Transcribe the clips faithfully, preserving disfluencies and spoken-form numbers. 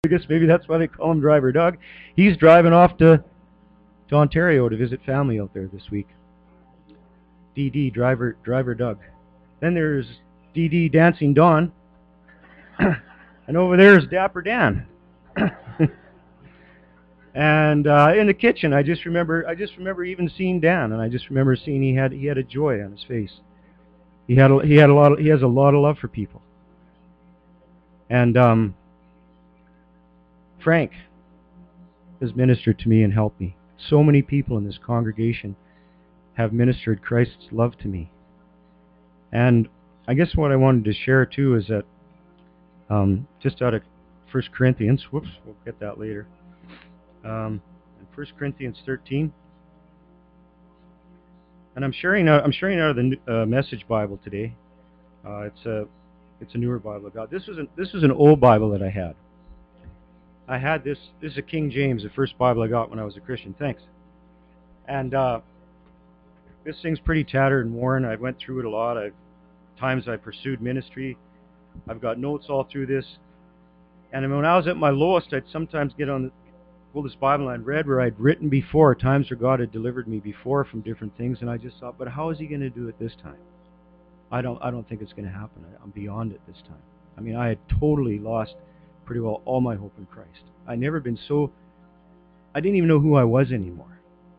I guess maybe that's why they call him Driver Doug. He's driving off to, to Ontario to visit family out there this week. D D, Driver, Driver Doug. Then there's D D Dancing Dawn. And over there is Dapper Dan. And uh, in the kitchen, I just remember, I just remember even seeing Dan, and I just remember seeing he had he had a joy on his face. He had a, he had a lot of, he has a lot of love for people. And um, Frank has ministered to me and helped me. So many people in this congregation have ministered Christ's love to me. And I guess what I wanted to share too is that um, just out of First Corinthians, whoops, we'll get that later. Um, in First Corinthians thirteen, and I'm sharing out, I'm sharing out of the uh, Message Bible today. Uh, it's a it's a newer Bible I got. This was an this was an old Bible that I had. I had this. This is a King James, the first Bible I got when I was a Christian. Thanks. And uh, this thing's pretty tattered and worn. I went through it a lot. I've times I pursued ministry. I've got notes all through this. And when I was at my lowest, I'd sometimes get on the, pull this Bible and I'd read where I'd written before, times where God had delivered me before from different things, and I just thought, but how is He going to do it this time? I don't. I don't think it's going to happen. I'm beyond it this time. I mean, I had totally lost pretty well all my hope in Christ. I'd never been so. I didn't even know who I was anymore.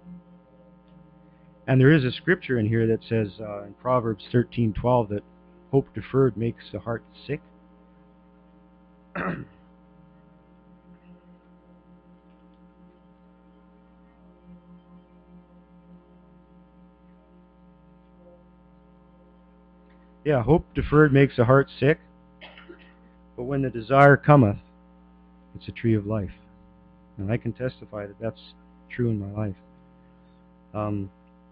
And there is a scripture in here that says uh, in Proverbs thirteen twelve that hope deferred makes the heart sick. Yeah, hope deferred makes the heart sick, but when the desire cometh, it's a tree of life. And I can testify that that's true in my life. Um,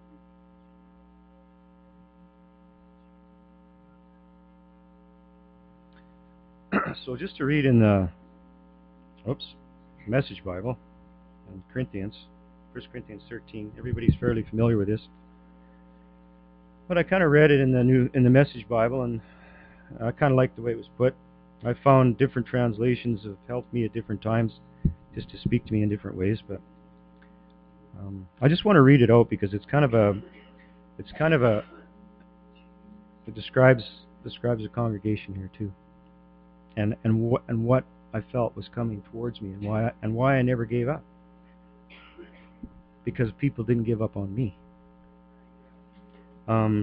so just to read in the oops, Message Bible, in Corinthians, First Corinthians thirteen, everybody's fairly familiar with this. But I kind of read it in the new in the Message Bible, and I kind of liked the way it was put. I found different translations have helped me at different times, just to speak to me in different ways. But um, I just want to read it out because it's kind of a, it's kind of a, it describes describes a congregation here too, and and what and what I felt was coming towards me, and why I, and why I never gave up. Because people didn't give up on me. Um,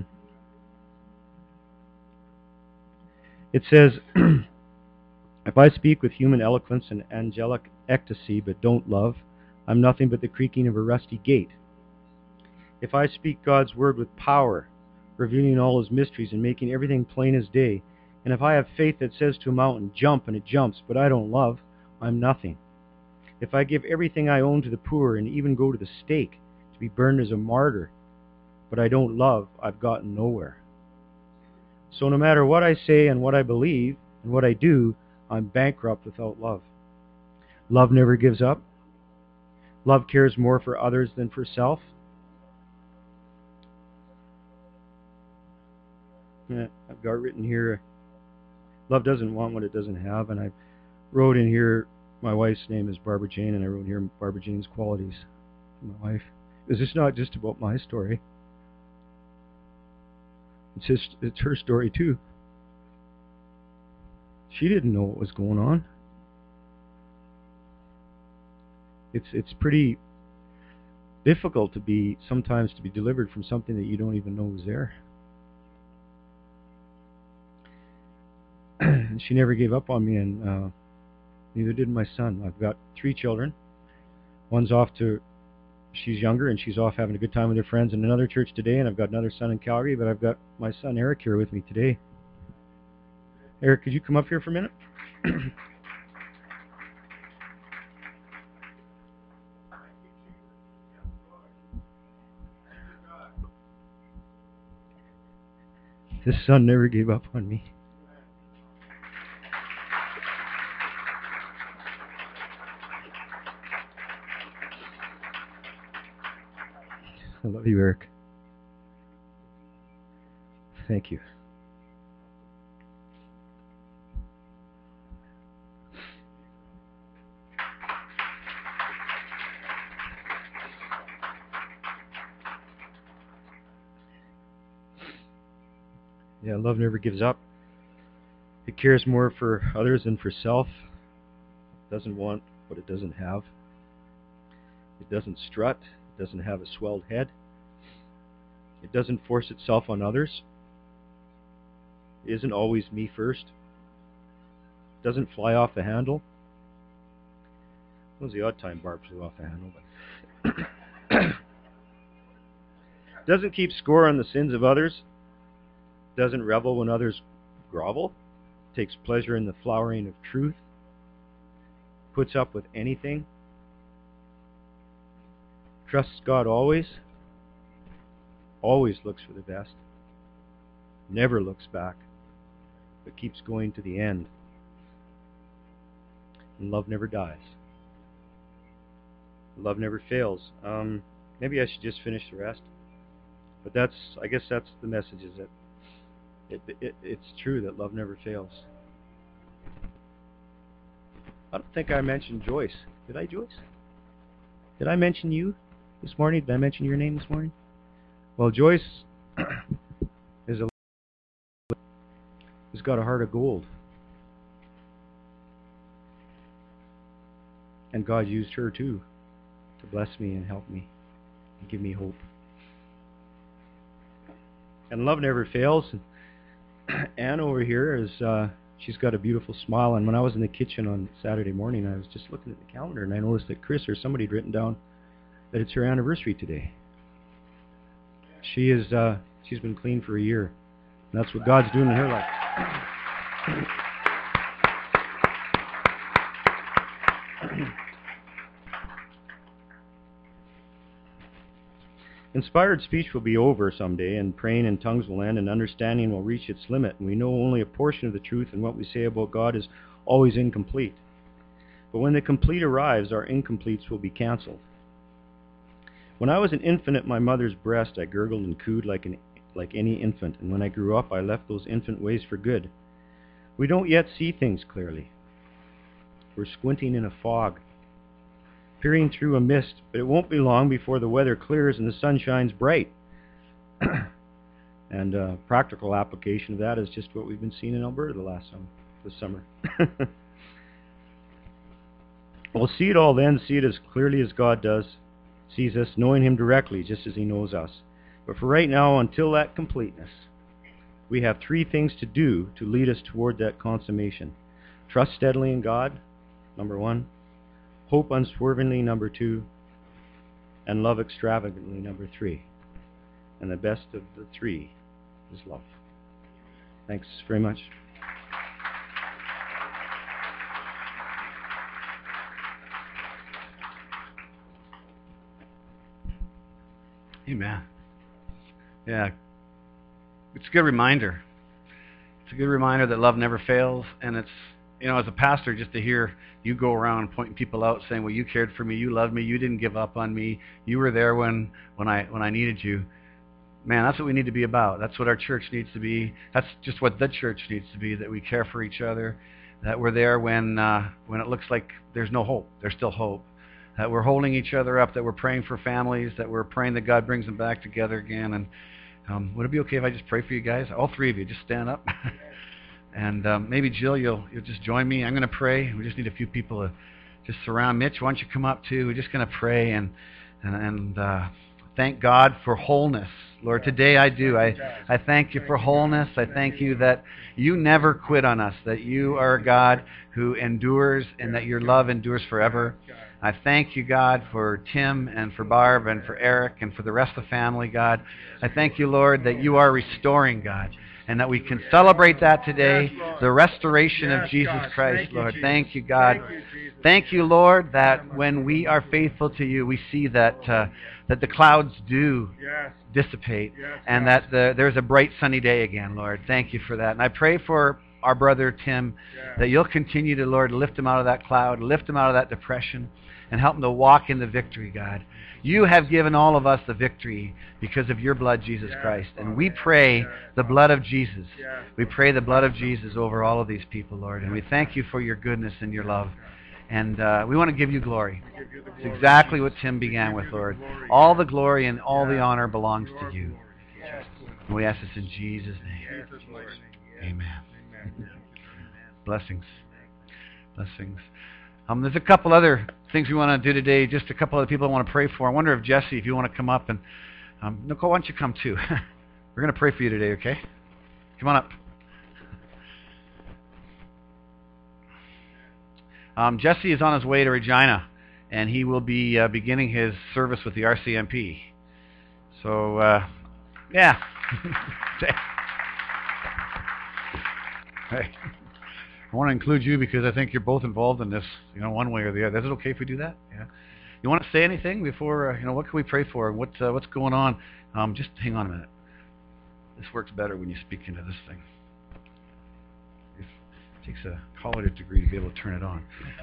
it says, if I speak with human eloquence and angelic ecstasy but don't love, I'm nothing but the creaking of a rusty gate. If I speak God's word with power, revealing all His mysteries and making everything plain as day, and if I have faith that says to a mountain, jump, and it jumps, but I don't love, I'm nothing. If I give everything I own to the poor and even go to the stake to be burned as a martyr, but I don't love, I've gotten nowhere. So no matter what I say and what I believe and what I do, I'm bankrupt without love. Love never gives up. Love cares more for others than for self. Yeah, I've got written here, love doesn't want what it doesn't have, and I wrote in here, my wife's name is Barbara Jane, and I wrote here Barbara Jane's qualities for my wife. Because it's not just about my story. It's just, it's her story too. She didn't know what was going on. It's it's pretty difficult to be sometimes to be delivered from something that you don't even know is there. And she never gave up on me, and uh, neither did my son. I've got three children. One's off to, she's younger, and she's off having a good time with her friends in another church today, and I've got another son in Calgary, but I've got my son Eric here with me today. Eric, could you come up here for a minute? This son never gave up on me. I love you, Eric. Thank you. Yeah, love never gives up. It cares more for others than for self. It doesn't want what it doesn't have. It doesn't strut. It doesn't have a swelled head. It doesn't force itself on others. It isn't always me first. It doesn't fly off the handle. It was the odd time Barb flew off the handle, but doesn't keep score on the sins of others. Doesn't revel when others grovel. Takes pleasure in the flowering of truth. Puts up with anything. Trusts God always. Always looks for the best. Never looks back, but keeps going to the end. And love never dies. Love never fails. Um, maybe I should just finish the rest. But that's, I guess that's the message, is that it, it, it's true that love never fails. I don't think I mentioned Joyce. Did I, Joyce? Did I mention you this morning? Did I mention your name this morning? Well, Joyce is a has got a heart of gold. And God used her too to bless me and help me and give me hope. And love never fails. Anne over here is uh, she's got a beautiful smile. And when I was in the kitchen on Saturday morning, I was just looking at the calendar and I noticed that Chris or somebody had written down that it's her anniversary today. She is uh, she's been clean for a year. And that's what God's doing in her life. Inspired speech will be over someday, and praying in tongues will end, and understanding will reach its limit, and we know only a portion of the truth, and what we say about God is always incomplete. But when the complete arrives, our incompletes will be cancelled. When I was an infant at my mother's breast, I gurgled and cooed like an like any infant, and when I grew up, I left those infant ways for good. We don't yet see things clearly. We're squinting in a fog, peering through a mist, but it won't be long before the weather clears and the sun shines bright. And uh, practical application of that is just what we've been seeing in Alberta the last summer, this summer. We'll see it all then, see it as clearly as God does, sees us, knowing Him directly, just as He knows us. But for right now, until that completeness, we have three things to do to lead us toward that consummation. Trust steadily in God, number one. Hope unswervingly, number two. And love extravagantly, number three. And the best of the three is love. Thanks very much. Amen. Yeah. It's a good reminder. It's a good reminder that love never fails. And it's, you know, as a pastor, just to hear you go around pointing people out saying, well, you cared for me, you loved me, you didn't give up on me, you were there when, when I when I needed you. Man, that's what we need to be about. That's what our church needs to be. That's just what the church needs to be, that we care for each other, that we're there when uh, when it looks like there's no hope. There's still hope. That we're holding each other up, that we're praying for families, that we're praying that God brings them back together again. And um, would it be okay if I just pray for you guys? All three of you, just stand up. And um, maybe Jill, you'll you'll just join me. I'm going to pray. We just need a few people to just surround. Mitch, why don't you come up too? We're just going to pray and and, and uh, thank God for wholeness. Lord, today I do. I, I thank you for wholeness. I thank you that you never quit on us, that you are a God who endures and that your love endures forever. I thank you, God, for Tim and for Barb and for Eric and for the rest of the family, God. I thank you, Lord, that you are restoring, God, and that we can celebrate that today, the restoration of Jesus Christ, Lord. Thank you, God. Thank you, Lord, that when we are faithful to you, we see that uh, that the clouds do dissipate and that the, there's a bright sunny day again, Lord. Thank you for that. And I pray for our brother Tim, that you'll continue to, Lord, lift him out of that cloud, lift him out of that depression, and help him to walk in the victory, God. You have given all of us the victory because of your blood, Jesus Christ. And we pray the blood of Jesus. We pray the blood of Jesus over all of these people, Lord. And we thank you for your goodness and your love. And uh, we want to give you glory. It's exactly what Tim began with, Lord. All the glory and all the honor belongs to you. We ask this in Jesus' name. Amen. Blessings. Blessings. Um, there's a couple other things we want to do today. Just a couple other people I want to pray for. I wonder if Jesse, if you want to come up and um, Nicole, why don't you come too? We're going to pray for you today, okay? Come on up. Um, Jesse is on his way to Regina, and he will be uh, beginning his service with the R C M P. So, uh, yeah. Hey. I want to include you because I think you're both involved in this, you know, one way or the other. Is it okay if we do that? Yeah. You want to say anything before, uh, you know, what can we pray for? What, uh, what's going on? Um, just hang on a minute. This works better when you speak into this thing. It takes a college degree to be able to turn it on.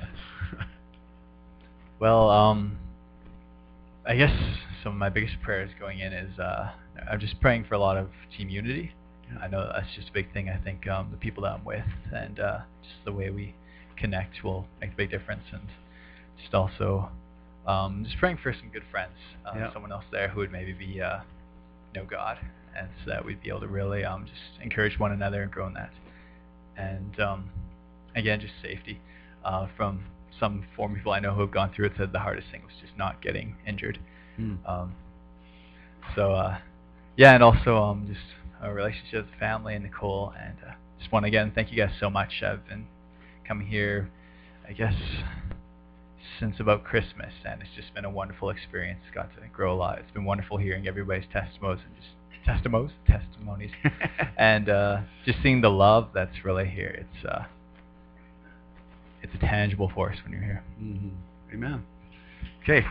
Well, um, I guess some of my biggest prayers going in is uh, I'm just praying for a lot of team unity. I know that's just a big thing. I think um, the people that I'm with and uh, just the way we connect will make a big difference. And just also um, just praying for some good friends, uh, yeah. someone else there who would maybe be uh, know God, and so that we'd be able to really um, just encourage one another and grow in that. And um, again, just safety uh, from some former people I know who have gone through it. Said the hardest thing was just not getting injured. Mm. Um, so uh, yeah, and also um, just a relationship with family and Nicole, and uh, just want to again thank you guys so much. I've been coming here, I guess, since about Christmas, and it's just been a wonderful experience. Got to grow a lot. It's been wonderful hearing everybody's testimonies and just testimonies, testimonies, and uh, just seeing the love that's really here. It's uh, it's a tangible force when you're here. Mm-hmm. Amen. Okay.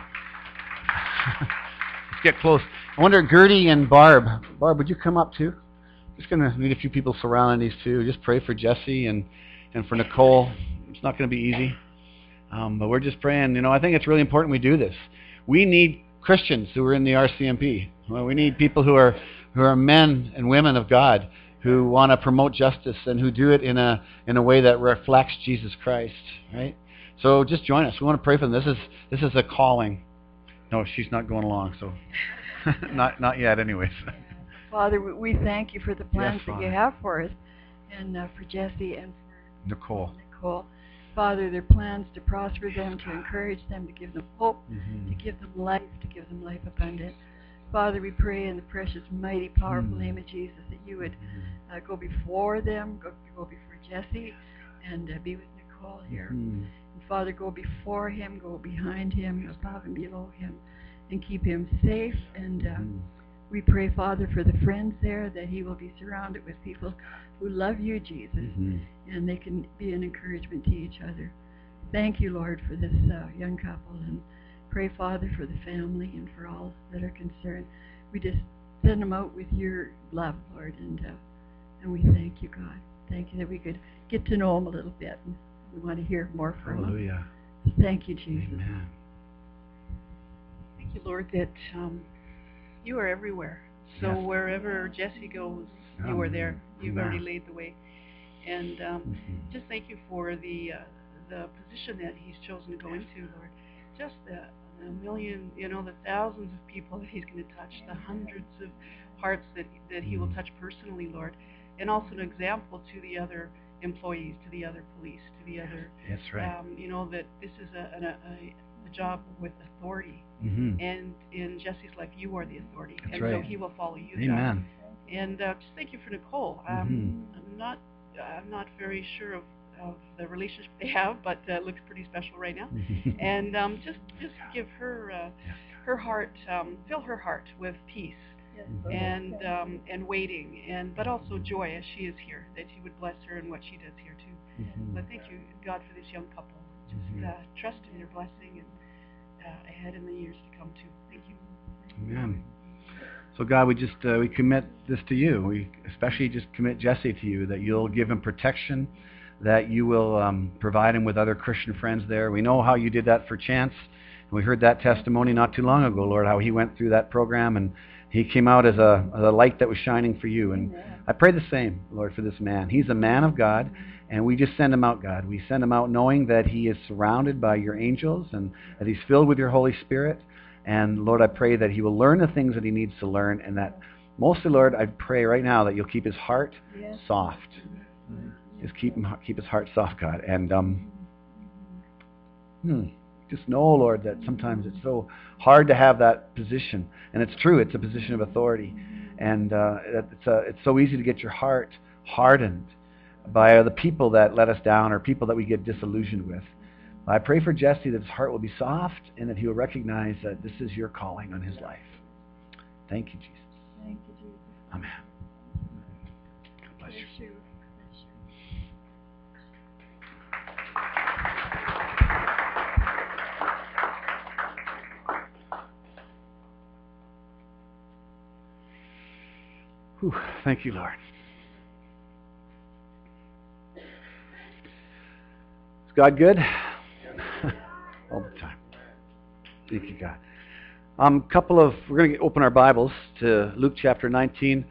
Let's get close. I wonder, Gertie and Barb. Barb, would you come up too? Just going to need a few people surrounding these two. Just pray for Jesse and, and for Nicole. It's not going to be easy. Um, but we're just praying. You know, I think it's really important we do this. We need Christians who are in the R C M P. Well, we need people who are who are men and women of God who want to promote justice and who do it in a in a way that reflects Jesus Christ. Right? So just join us. We want to pray for them. This is this is a calling. No, she's not going along. So not not yet. Anyways. Father, we thank you for the plans Yes, that Father. you have for us, and uh, for Jesse and for Nicole. Nicole. Father, their plans to prosper them, to encourage them, to give them hope, Mm-hmm. to give them life, to give them life abundant. Father, we pray in the precious, mighty, powerful Mm. name of Jesus that you would uh, go before them, go, go before Jesse, and uh, be with Nicole here. Mm-hmm. And Father, go before him, go behind him, above and below him, and keep him safe. And uh, Mm-hmm. we pray, Father, for the friends there, that he will be surrounded with people who love you, Jesus, Mm-hmm. and they can be an encouragement to each other. Thank you, Lord, for this uh, young couple, and pray, Father, for the family and for all that are concerned. We just send them out with your love, Lord, and uh, and we thank you, God. Thank you that we could get to know them a little bit, and we want to hear more from Hallelujah. them. Thank you, Jesus. Amen. Thank you, Lord, that um, you are everywhere. So Yes. wherever Jesse goes, you are there. You've Amen. already laid the way. And um, Mhm. just thank you for the uh, the position that he's chosen to go into, Lord. Just the, the million, you know, the thousands of people that he's going to touch, the hundreds of hearts that that he will Mhm. touch personally, Lord. And also an example to the other employees, to the other police, to the other, That's right. um, you know, that this is a, a, a, a job with authority. Mm-hmm. And in Jesse's life, you are the authority, That's and so right. he will follow you. God. Amen. And uh, just thank you for Nicole. Um, Mhm. I'm not, I'm not very sure of, of the relationship they have, but uh, it looks pretty special right now. And um, just, just give her, uh, her heart, um, fill her heart with peace Yes, Mhm. and um, and waiting, and but also joy as she is here. That you would bless her in what she does here too. Mhm. But thank you, God, for this young couple. Just Mhm. uh, trust in your blessing and uh, ahead in the years to come too. Thank you. Amen. So God, we just uh, we commit this to you. We especially just commit Jesse to you, that you'll give him protection, that you will um, provide him with other Christian friends there. We know how you did that for Chance. And we heard that testimony not too long ago, Lord, how he went through that program and he came out as a, as a light that was shining for you. And I pray the same, Lord, for this man. He's a man of God, and we just send him out, God. We send him out knowing that he is surrounded by your angels and that he's filled with your Holy Spirit. And Lord, I pray that he will learn the things that he needs to learn, and that Mostly, Lord, I pray right now that you'll keep his heart Yes. soft. Just keep him, keep his heart soft, God. And um, hmm, just know, Lord, that sometimes it's so hard to have that position. And it's true, it's a position of authority. And uh, it's, a, it's so easy to get your heart hardened by the people that let us down or people that we get disillusioned with. I pray for Jesse that his heart will be soft and that he will recognize that this is your calling on his life. Thank you, Jesus. Thank you, Jesus. Amen. God bless you. Bless you. Bless you. Whew, thank you, Lord. Is God good? All the time. Thank you, God. Um, couple of we're going to open our Bibles to Luke chapter nineteen.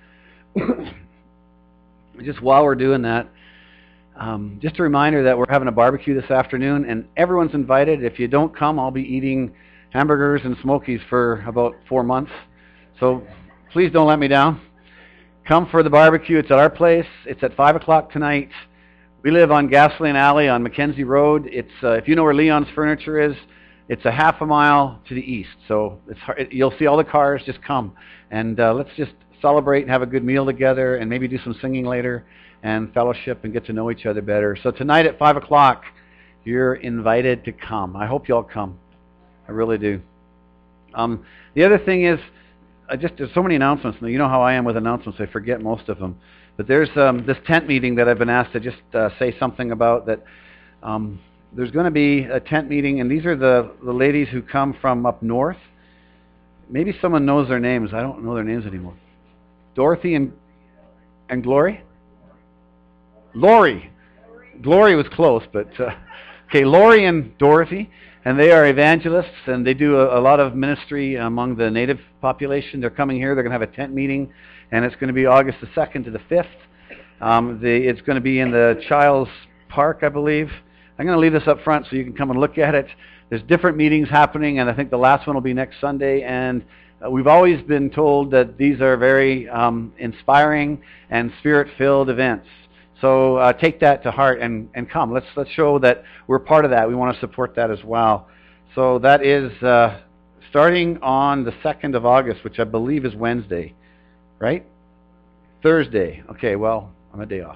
Just while we're doing that, um, just a reminder that we're having a barbecue this afternoon, and everyone's invited. If you don't come, I'll be eating hamburgers and smokies for about four months. So please don't let me down. Come for the barbecue. It's at our place. It's at five o'clock tonight. We live on Gasoline Alley on Mackenzie Road. It's uh, if you know where Leon's Furniture is, it's a half a mile to the east. So it's hard, you'll see all the cars. Just come and uh, let's just celebrate and have a good meal together, and maybe do some singing later and fellowship and get to know each other better. So tonight at five o'clock, you're invited to come. I hope you all come. I really do. Um, the other thing is, I just there's so many announcements. You know how I am with announcements. I forget most of them. But there's um, this tent meeting that I've been asked to just uh, say something about. That um, there's going to be a tent meeting, and these are the, the ladies who come from up north. Maybe someone knows their names. I don't know their names anymore. Dorothy and and Glory? Lori. Glory was close, but uh, okay, Lori and Dorothy, and they are evangelists, and they do a, a lot of ministry among the native population. They're coming here. They're going to have a tent meeting, and it's going to be August the second to the fifth. Um, the, it's going to be in the Child's Park, I believe. I'm going to leave this up front so you can come and look at it. There's different meetings happening, and I think the last one will be next Sunday. And uh, we've always been told that these are very um, inspiring and spirit-filled events. So uh, take that to heart and, and come. Let's let's show that we're part of that. We want to support that as well. So that is uh, starting on the second of August, which I believe is Wednesday, right? Thursday. Okay, well, I'm a day off.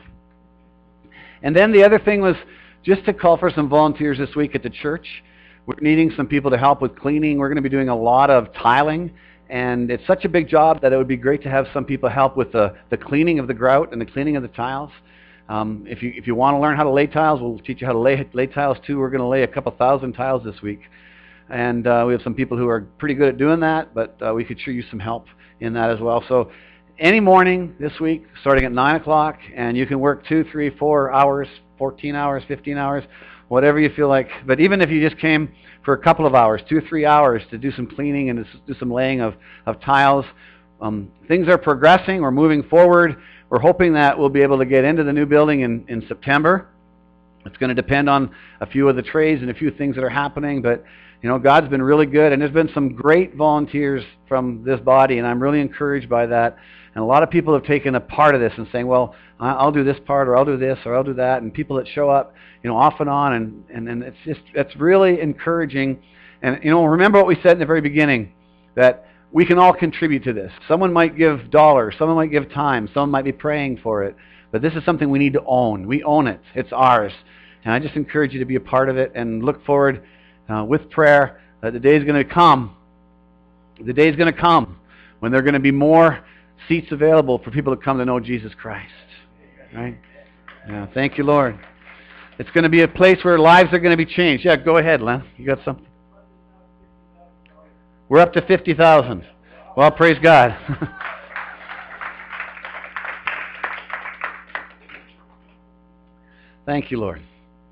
And then the other thing was just to call for some volunteers this week at the church. We're needing some people to help with cleaning. We're going to be doing a lot of tiling. And it's such a big job that it would be great to have some people help with the, the cleaning of the grout and the cleaning of the tiles. Um, if you if you want to learn how to lay tiles, we'll teach you how to lay lay tiles too. We're going to lay a couple thousand tiles this week, and uh, we have some people who are pretty good at doing that. But uh, we could sure use some help in that as well. So any morning this week, starting at nine o'clock, and you can work two, three, four hours, fourteen hours, fifteen hours, whatever you feel like. But even if you just came for a couple of hours, two or three hours to do some cleaning and to do some laying of of tiles, um, things are progressing. We're moving forward. We're hoping that we'll be able to get into the new building in, in September. It's going to depend on a few of the trades and a few things that are happening, but you know, God's been really good, and there's been some great volunteers from this body, and I'm really encouraged by that. And a lot of people have taken a part of this and saying, well, I'll do this part, or I'll do this, or I'll do that, and people that show up, you know, off and on, and, and, and it's just, it's really encouraging. And, you know, remember what we said in the very beginning, that we can all contribute to this. Someone might give dollars, someone might give time, someone might be praying for it, but this is something we need to own. We own it. It's ours. And I just encourage you to be a part of it and look forward uh, with prayer that the day is going to come. The day is going to come when there are going to be more seats available for people to come to know Jesus Christ. Right? Yeah, thank you, Lord. It's going to be a place where lives are going to be changed. Yeah, go ahead, Len. You got something? We're up to fifty thousand. Well, praise God. Thank you, Lord.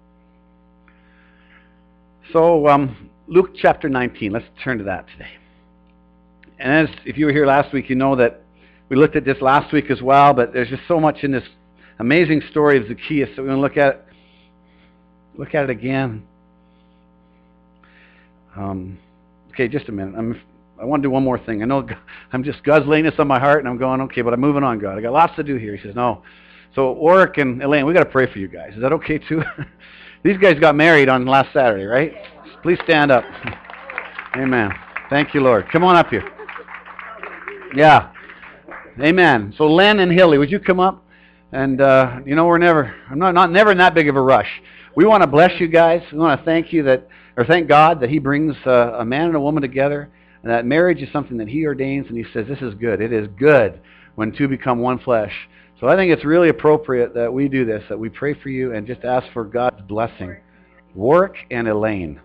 So, um, Luke chapter nineteen. Let's turn to that today. And as if you were here last week, you know that we looked at this last week as well, but there's just so much in this amazing story of Zacchaeus that we're going to look at. Look at it again. Um, okay, just a minute. I'm I want to do one more thing. I know I'm just, God's laying this on my heart, and I'm going, okay, but I'm moving on, God. I got lots to do here. He says, no. So Warwick and Elaine, we got to pray for you guys. Is that okay too? These guys got married on last Saturday, right? Please stand up. Amen. Thank you, Lord. Come on up here. Yeah. Amen. So Len and Hilly, would you come up? And uh, you know, we're never, I'm not, not never in that big of a rush. We want to bless you guys. We want to thank you that, or thank God that He brings uh, a man and a woman together, and that marriage is something that He ordains, and He says this is good. It is good when two become one flesh. So I think it's really appropriate that we do this, that we pray for you and just ask for God's blessing. Warwick and Elaine.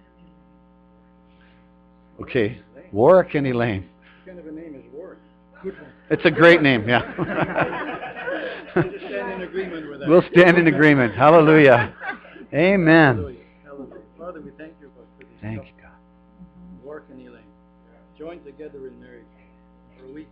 Okay, Warwick and Elaine. What kind of a name is Warwick? Good one. It's a great name, yeah. We'll just stand in agreement with that. We'll stand in agreement. Hallelujah. Amen. Hallelujah. Hallelujah. Father, we thank you for this. Thank you, God. Warwick and Elaine, joined together in marriage. For we,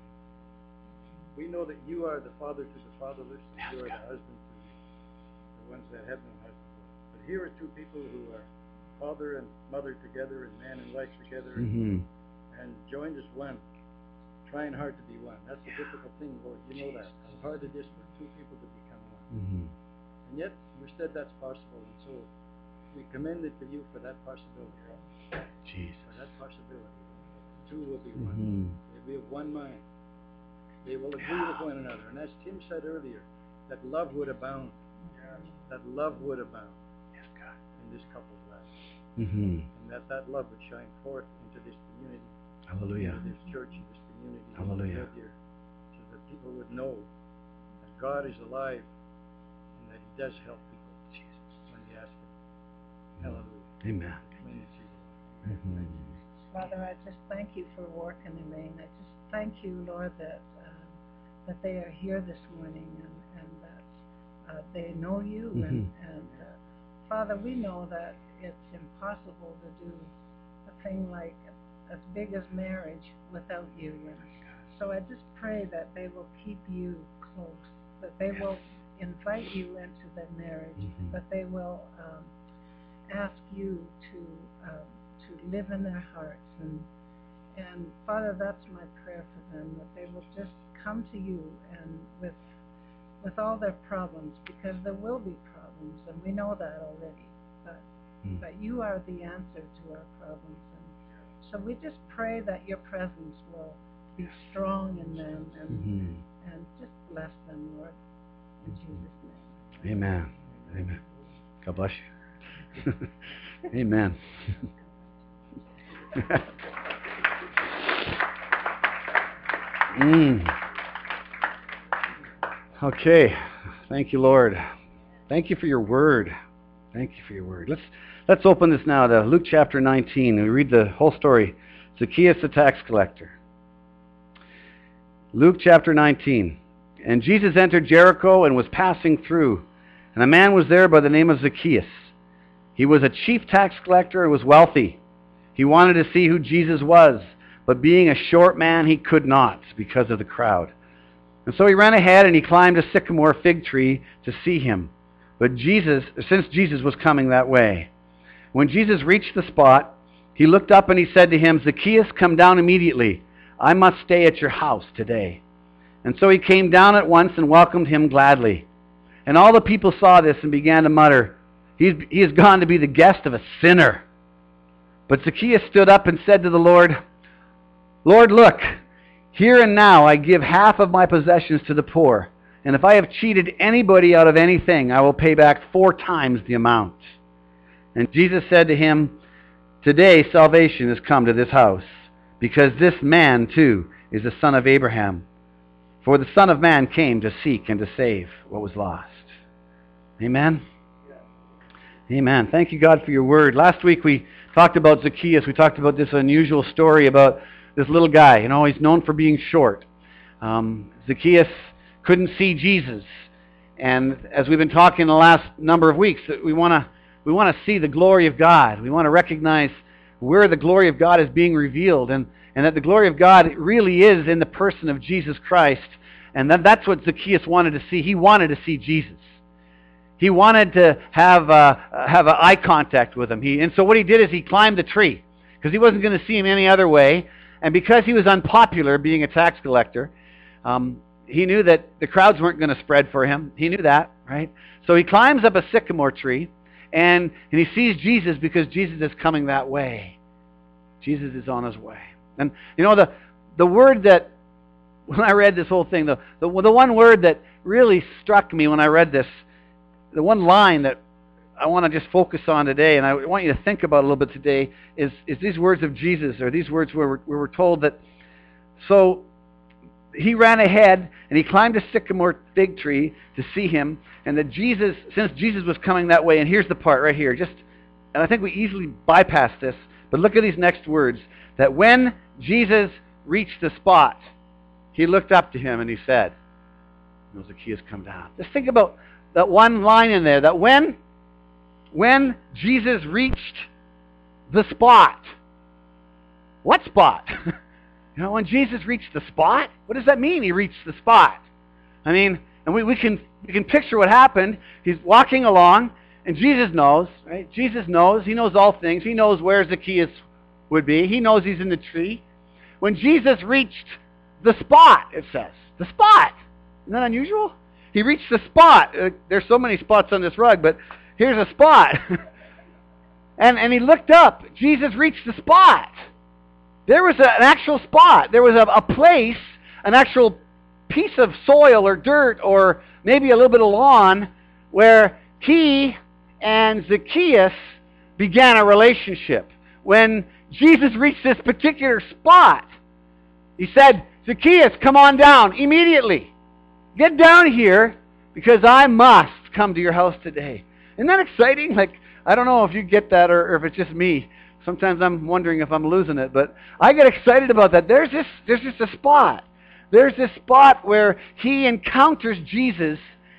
we know that you are the father to the fatherless, and you are the husband to the ones that have no husband. But here are two people who are father and mother together, and man and wife together, Mm-hmm. and joined as one, trying hard to be one. That's the difficult thing, Lord. You know that. How hard it is for two people to become one. Mm-hmm. And yet, you said that's possible, and so we commend it to you for that possibility. Jesus. For that possibility. Two will be one. Mm-hmm. They'll be of one mind. They will agree with one another. And as Tim said earlier, that love would abound. That love would abound Yes, God. in this couple's life. Mm-hmm. And that that love would shine forth into this community, Hallelujah. into this church, in this community. that we Hallelujah. live here, so that people would know that God is alive and that He does help people when they ask Him. Hallelujah. Amen. When you see Mm-hmm. Father, I just thank you for Warwick and Elaine. I just thank you, Lord, that um, that they are here this morning and, and that uh, they know you. Mm-hmm. And, and uh, Father, we know that it's impossible to do a thing like as big as marriage without you. And so I just pray that they will keep you close, that they will invite you into their marriage, Mhm. that they will um, ask you to um, to live in their hearts. And and Father, that's my prayer for them, that they will just come to you and with with all their problems, because there will be problems, and we know that already. But Mm. but you are the answer to our problems, and so we just pray that your presence will be strong in them and Mm-hmm. and just bless them, Lord, in Jesus' name. Amen. Amen. God bless you. Amen. mm. Okay. Thank you, Lord. Thank you for your word. Thank you for your word. Let's let's open this now to Luke chapter nineteen. We read the whole story. Zacchaeus the tax collector. Luke chapter nineteen. And Jesus entered Jericho and was passing through. And a man was there by the name of Zacchaeus. He was a chief tax collector and was wealthy. He wanted to see who Jesus was, but being a short man, he could not because of the crowd. And so he ran ahead and he climbed a sycamore fig tree to see him. But Jesus, since Jesus was coming that way, when Jesus reached the spot, he looked up and he said to him, Zacchaeus, come down immediately. I must stay at your house today. And so he came down at once and welcomed him gladly. And all the people saw this and began to mutter, He's, he has gone to be the guest of a sinner. But Zacchaeus stood up and said to the Lord, Lord, look, here and now I give half of my possessions to the poor. And if I have cheated anybody out of anything, I will pay back four times the amount. And Jesus said to him, Today salvation has come to this house, because this man too is the son of Abraham. For the Son of Man came to seek and to save what was lost. Amen? Amen. Thank you, God, for your word. Last week we talked about Zacchaeus. We talked about this unusual story about this little guy. You know, he's known for being short. Um, Zacchaeus couldn't see Jesus. And as we've been talking the last number of weeks, that we want to we want to see the glory of God. We want to recognize where the glory of God is being revealed, and, and that the glory of God really is in the person of Jesus Christ. And that, that's what Zacchaeus wanted to see. He wanted to see Jesus. He wanted to have uh, have an eye contact with him. He, and so what he did is he climbed the tree, because he wasn't going to see him any other way. And because he was unpopular, being a tax collector, um, he knew that the crowds weren't going to spread for him. He knew that, right? So he climbs up a sycamore tree, and, and he sees Jesus because Jesus is coming that way. Jesus is on his way. And, you know, the, the word that, when I read this whole thing, the, the, the one word that really struck me when I read this, the one line that I want to just focus on today, and I want you to think about a little bit today, is, is these words of Jesus, or these words where we're, where we're told that, so he ran ahead, and he climbed a sycamore fig tree to see him, and that Jesus, since Jesus was coming that way, and here's the part right here, just, and I think we easily bypass this, but look at these next words, that when Jesus reached the spot, he looked up to him, and he said, Zacchaeus, come down. Just think about that one line in there, that when When Jesus reached the spot. What spot? You know, when Jesus reached the spot, what does that mean, he reached the spot? I mean, and we, we can we can picture what happened. He's walking along, and Jesus knows, right? Jesus knows. He knows all things. He knows where Zacchaeus would be. He knows he's in the tree. When Jesus reached the spot, it says. The spot. Isn't that unusual? He reached the spot. Uh, there's so many spots on this rug, but here's a spot. and and he looked up. Jesus reached the spot. There was a, an actual spot. There was a, a place, an actual piece of soil or dirt or maybe a little bit of lawn where he and Zacchaeus began a relationship. When Jesus reached this particular spot, he said, Zacchaeus, come on down immediately. Get down here because I must come to your house today. Isn't that exciting? Like, I don't know if you get that or, or if it's just me. Sometimes I'm wondering if I'm losing it, but I get excited about that. There's this, there's just a spot. There's this spot where he encounters Jesus,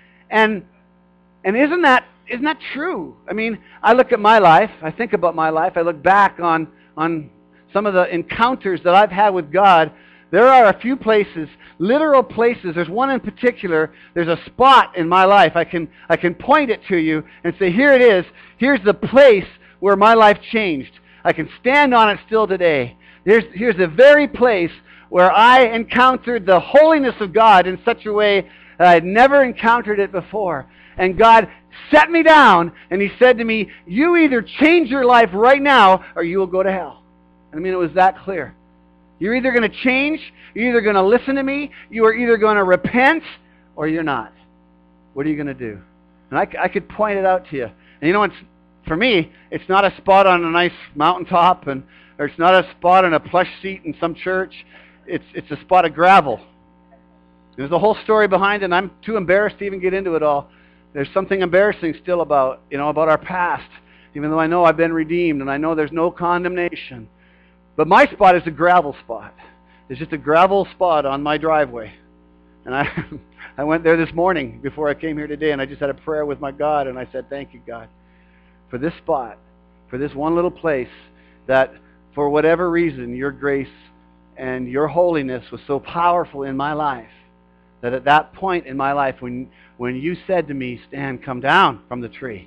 and and isn't that isn't that true? I mean, I look at my life. I think about my life. I look back on on some of the encounters that I've had with God. There are a few places, literal places. There's one in particular. There's a spot in my life. I can I can point it to you and say, here it is. Here's the place where my life changed. I can stand on it still today. Here's, here's the very place where I encountered the holiness of God in such a way that I had never encountered it before. And God set me down, and he said to me, you either change your life right now, or you will go to hell. I mean, it was that clear. You're either going to change, you're either going to listen to me, you are either going to repent, or you're not. What are you going to do? And I, I could point it out to you. And you know, it's, for me, it's not a spot on a nice mountaintop, and or it's not a spot on a plush seat in some church. It's it's a spot of gravel. There's a whole story behind it, and I'm too embarrassed to even get into it all. There's something embarrassing still about, you know, about our past, even though I know I've been redeemed, and I know there's no condemnation. But my spot is a gravel spot. There's just a gravel spot on my driveway. And I I went there this morning before I came here today, and I just had a prayer with my God, and I said, thank you, God, for this spot, for this one little place that, for whatever reason, your grace and your holiness was so powerful in my life that at that point in my life when, when you said to me, Stan, come down from the tree,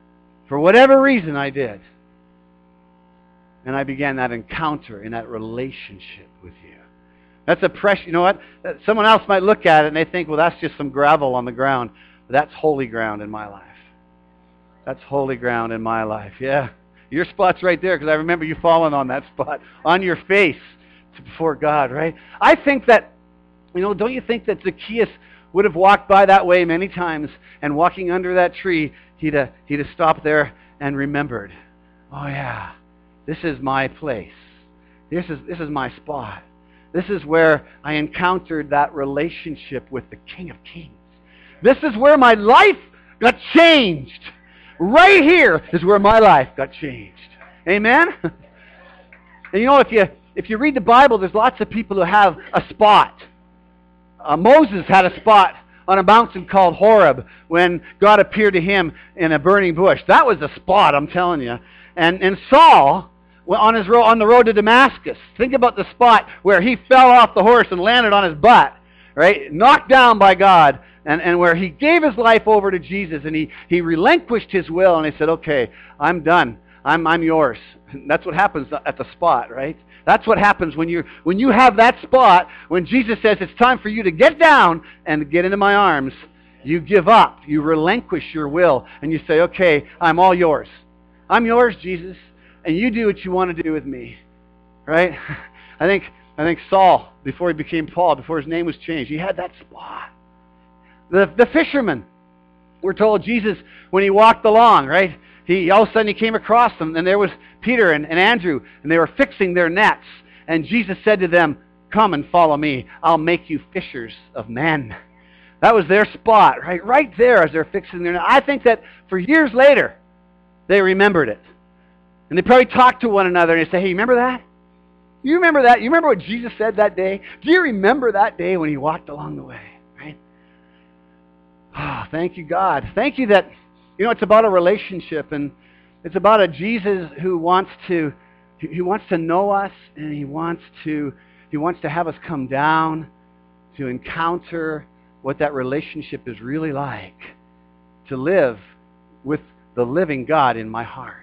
for whatever reason I did. And I began that encounter in that relationship with you. That's a precious, you know what? Someone else might look at it and they think, well, that's just some gravel on the ground. But that's holy ground in my life. That's holy ground in my life. Yeah. Your spot's right there because I remember you falling on that spot, on your face before God, right? I think that, you know, don't you think that Zacchaeus would have walked by that way many times, and walking under that tree, he'd have, he'd have stopped there and remembered, oh yeah, this is my place. This is, this is my spot. This is where I encountered that relationship with the King of Kings. This is where my life got changed. Right here is where my life got changed. Amen? And you know, if you if you read the Bible, there's lots of people who have a spot. Uh, Moses had a spot on a mountain called Horeb when God appeared to him in a burning bush. That was a spot, I'm telling you. And and Saul, on his road, on the road to Damascus, think about the spot where he fell off the horse and landed on his butt, right? Knocked down by God. And, and where he gave his life over to Jesus, and he, he relinquished his will, and he said, okay, I'm done. I'm I'm yours. That's what happens at the spot, right? That's what happens when you when you have that spot, when Jesus says it's time for you to get down and get into my arms, you give up, you relinquish your will, and you say, okay, I'm all yours. I'm yours, Jesus, and you do what you want to do with me. Right? I think I think Saul, before he became Paul, before his name was changed, he had that spot. The the fisherman, we're told Jesus, when he walked along, right? He all of a sudden he came across them, and there was Peter and, and Andrew, and they were fixing their nets. And Jesus said to them, come and follow me. I'll make you fishers of men. That was their spot, right? Right there as they're fixing their nets. I think that for years later, they remembered it. And they probably talked to one another, and they say, hey, you remember that? You remember that? You remember what Jesus said that day? Do you remember that day when he walked along the way? Right? Oh, thank you, God. Thank you that, you know, it's about a relationship, and it's about a Jesus who wants to, he wants to know us, and he wants to, he wants to have us come down to encounter what that relationship is really like, to live with the living God in my heart.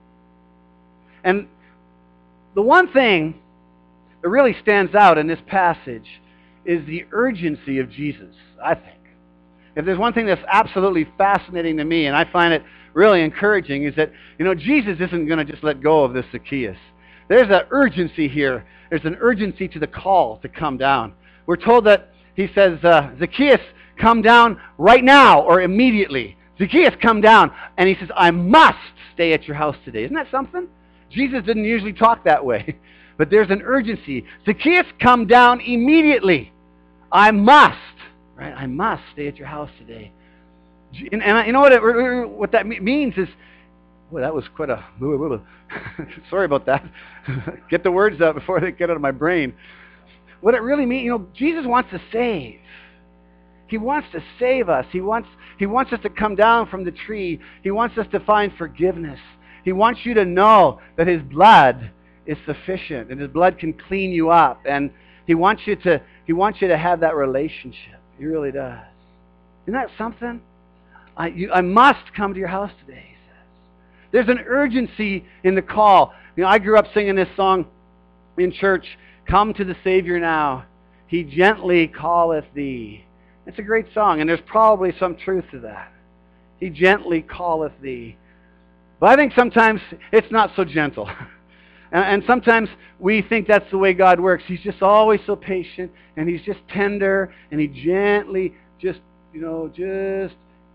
And the one thing that really stands out in this passage is the urgency of Jesus, I think. If there's one thing that's absolutely fascinating to me, and I find it really encouraging, is that, you know, Jesus isn't going to just let go of this Zacchaeus. There's an urgency here. There's an urgency to the call to come down. We're told that he says, uh, Zacchaeus, come down right now or immediately. Zacchaeus, come down. And he says, I must stay at your house today. Isn't that something? Jesus didn't usually talk that way. But there's an urgency. Zacchaeus, come down immediately. I must. Right? I must stay at your house today. And, and you know what, it, what that means is, well, that was quite a... Sorry about that. Get the words out before they get out of my brain. What it really means, you know, Jesus wants to save. He wants to save us. He wants, he wants us to come down from the tree. He wants us to find forgiveness. He wants you to know that his blood is sufficient, and his blood can clean you up. And he wants you to, he wants you to have that relationship. He really does. Isn't that something? I, you, I must come to your house today, he says. There's an urgency in the call. You know, I grew up singing this song in church, come to the Savior now. He gently calleth thee. It's a great song, and there's probably some truth to that. He gently calleth thee. But I think sometimes it's not so gentle. and, and sometimes we think that's the way God works. He's just always so patient, and he's just tender, and he gently just, you know, just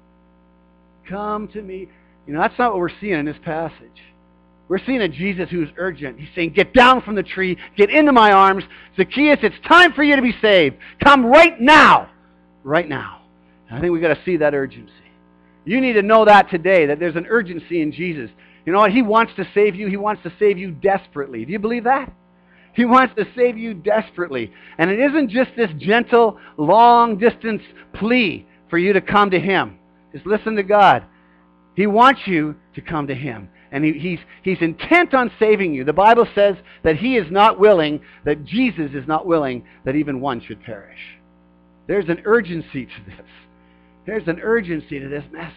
come to me. You know, that's not what we're seeing in this passage. We're seeing a Jesus who's urgent. He's saying, get down from the tree, get into my arms. Zacchaeus, it's time for you to be saved. Come right now. Right now. And I think we've got to see that urgency. You need to know that today, that there's an urgency in Jesus. You know what? He wants to save you. He wants to save you desperately. Do you believe that? He wants to save you desperately. And it isn't just this gentle, long-distance plea for you to come to him. Just listen to God. He wants you to come to him. And he, he's, he's intent on saving you. The Bible says that he is not willing, that Jesus is not willing that even one should perish. There's an urgency to this. There's an urgency to this message.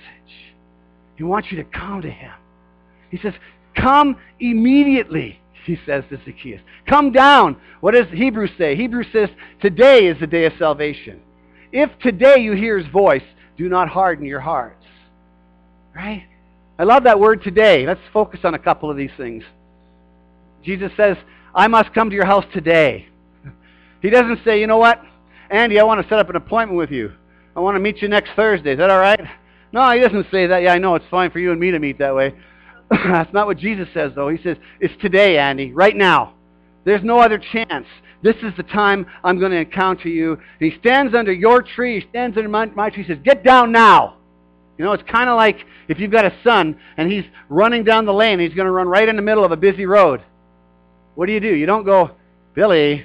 He wants you to come to him. He says, come immediately, he says to Zacchaeus. Come down. What does Hebrews say? Hebrews says, today is the day of salvation. If today you hear his voice, do not harden your hearts. Right? I love that word today. Let's focus on a couple of these things. Jesus says, I must come to your house today. He doesn't say, you know what, Andy, I want to set up an appointment with you. I want to meet you next Thursday. Is that all right? No, he doesn't say that. Yeah, I know it's fine for you and me to meet that way. That's not what Jesus says, though. He says, it's today, Andy, right now. There's no other chance. This is the time I'm going to encounter you. And he stands under your tree. He stands under my, my tree. He says, get down now. You know, it's kind of like if you've got a son and he's running down the lane. He's going to run right in the middle of a busy road. What do you do? You don't go, Billy,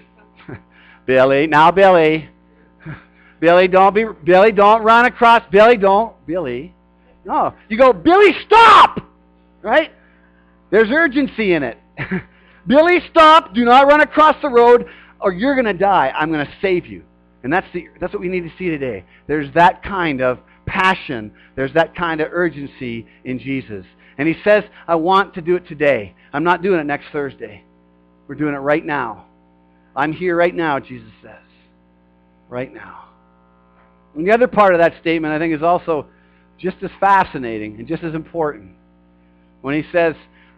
Billy, now Billy. Billy, don't be, Billy, don't run across. Billy, don't. Billy. No. You go, Billy, stop! Right? There's urgency in it. Billy, stop. Do not run across the road or you're going to die. I'm going to save you. And that's the that's what we need to see today. There's that kind of passion. There's that kind of urgency in Jesus. And he says, I want to do it today. I'm not doing it next Thursday. We're doing it right now. I'm here right now, Jesus says. Right now. And the other part of that statement, I think, is also just as fascinating and just as important. When he says,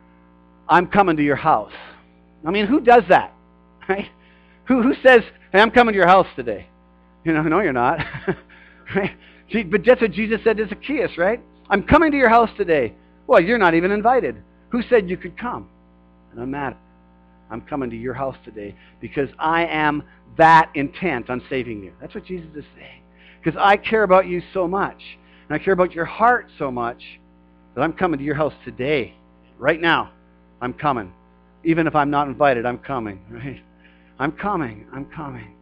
I'm coming to your house. I mean, who does that? Right? Who who says, hey, I'm coming to your house today? You know, no, you're not. Right? But that's what Jesus said to Zacchaeus, right? I'm coming to your house today. Well, you're not even invited. Who said you could come? It doesn't matter. I'm coming to your house today because I am that intent on saving you. That's what Jesus is saying. Because I care about you so much, and I care about your heart so much, that I'm coming to your house today. Right now, I'm coming. Even if I'm not invited, I'm coming. Right? I'm coming. I'm coming.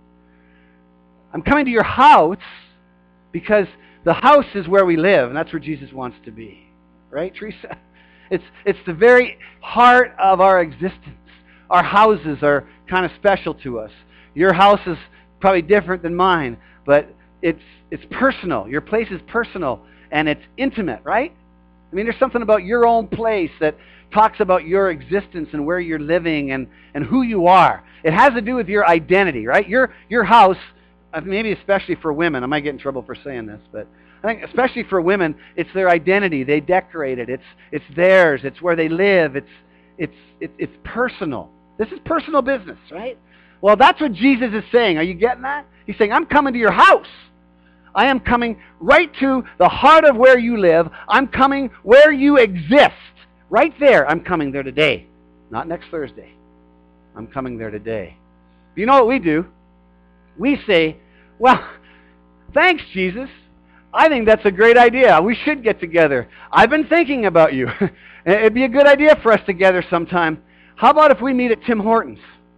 I'm coming to your house because the house is where we live, and that's where Jesus wants to be. Right, Teresa? It's, it's the very heart of our existence. Our houses are kind of special to us. Your house is probably different than mine, but it's, it's personal. Your place is personal, and it's intimate, right? I mean, there's something about your own place that talks about your existence and where you're living and, and who you are. It has to do with your identity, right? Your, your house, maybe especially for women, I might get in trouble for saying this, but I think especially for women, it's their identity. They decorate it. It's it's theirs. It's where they live. It's it's it, it's personal. This is personal business, right? Well, that's what Jesus is saying. Are you getting that? He's saying, I'm coming to your house. I am coming right to the heart of where you live. I'm coming where you exist. Right there. I'm coming there today. Not next Thursday. I'm coming there today. You know what we do? We say, well, thanks, Jesus. I think that's a great idea. We should get together. I've been thinking about you. It'd be a good idea for us to gather sometime. How about if we meet at Tim Hortons?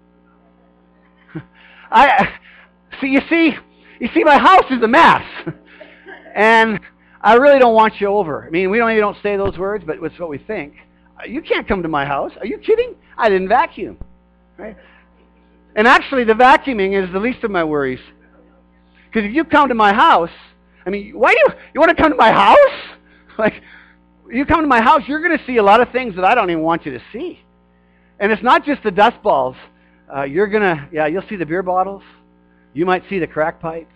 I see. You see, you see, my house is a mess, and I really don't want you over. I mean, we don't maybe don't say those words, but it's what we think. You can't come to my house. Are you kidding? I didn't vacuum, right? And actually, the vacuuming is the least of my worries, because if you come to my house. I mean, why do you, you want to come to my house? Like, you come to my house, you're going to see a lot of things that I don't even want you to see. And it's not just the dust balls. Uh, you're going to, yeah, you'll see the beer bottles. You might see the crack pipe.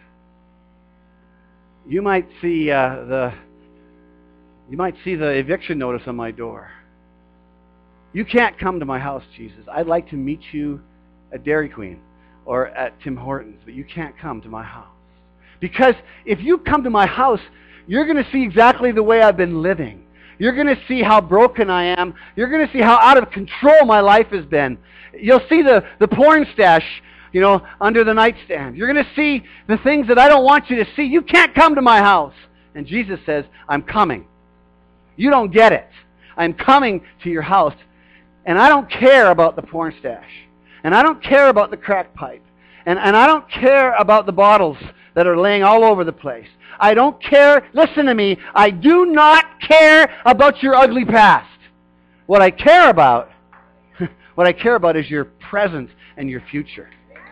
You might see uh, the, you might see the eviction notice on my door. You can't come to my house, Jesus. I'd like to meet you at Dairy Queen or at Tim Hortons, but you can't come to my house. Because if you come to my house, you're going to see exactly the way I've been living. You're going to see how broken I am. You're going to see how out of control my life has been. You'll see the, the porn stash, you know, under the nightstand. You're going to see the things that I don't want you to see. You can't come to my house. And Jesus says, I'm coming. You don't get it. I'm coming to your house. And I don't care about the porn stash. And I don't care about the crack pipe. And, and I don't care about the bottles that are laying all over the place. I don't care. Listen to me. I do not care about your ugly past. What I care about, what I care about is your present and your future.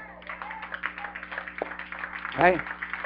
Right?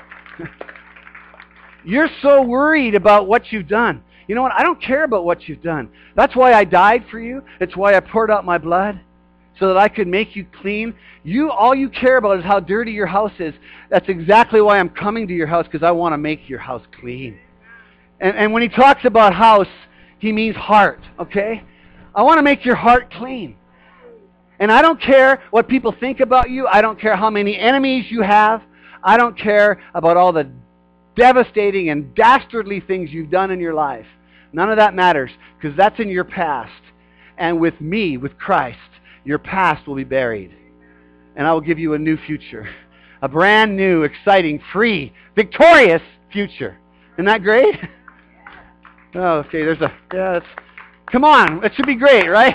You're so worried about what you've done. You know what? I don't care about what you've done. That's why I died for you. It's why I poured out my blood, so that I could make you clean. You, all you care about is how dirty your house is. That's exactly why I'm coming to your house, because I want to make your house clean. And, and when he talks about house, he means heart, okay? I want to make your heart clean. And I don't care what people think about you. I don't care how many enemies you have. I don't care about all the devastating and dastardly things you've done in your life. None of that matters, because that's in your past. And with me, with Christ, your past will be buried. And I will give you a new future. A brand new, exciting, free, victorious future. Isn't that great? Oh, okay, there's a, yeah, that's, come on, it should be great, right?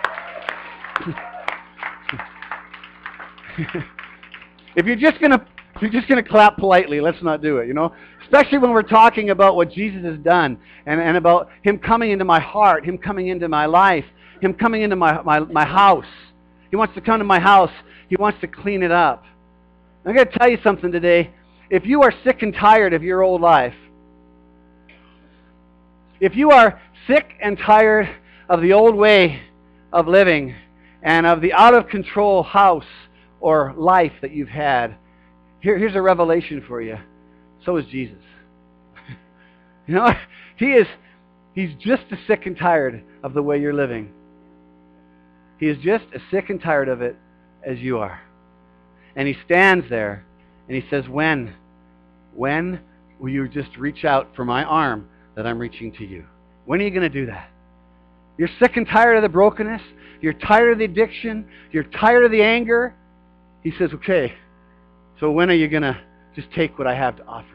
If you're just gonna, if you're just gonna clap politely, let's not do it, you know? Especially when we're talking about what Jesus has done, and, and about Him coming into my heart, Him coming into my life, Him coming into my, my, my house. He wants to come to my house. He wants to clean it up. I'm going to tell you something today. If you are sick and tired of your old life, if you are sick and tired of the old way of living and of the out-of-control house or life that you've had, here, here's a revelation for you. So is Jesus. You know, he is, he's just as sick and tired of the way you're living. He is just as sick and tired of it as you are. And he stands there and he says, when? When will you just reach out for my arm that I'm reaching to you? When are you going to do that? You're sick and tired of the brokenness. You're tired of the addiction. You're tired of the anger. He says, okay, so when are you going to just take what I have to offer you?